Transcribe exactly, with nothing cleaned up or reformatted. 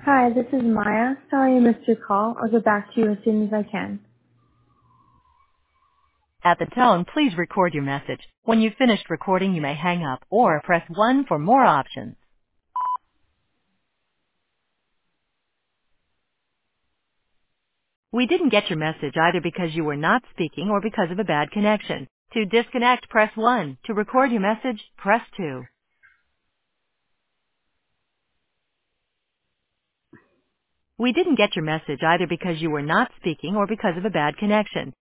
Hi, this is Maya. Sorry I missed your call. I'll get back to you as soon as I can. At the tone, please record your message. When you've finished recording, you may hang up or press one for more options. We didn't get your message either because you were not speaking or because of a bad connection. To disconnect, press one. To record your message, press two. We didn't get your message either because you were not speaking or because of a bad connection.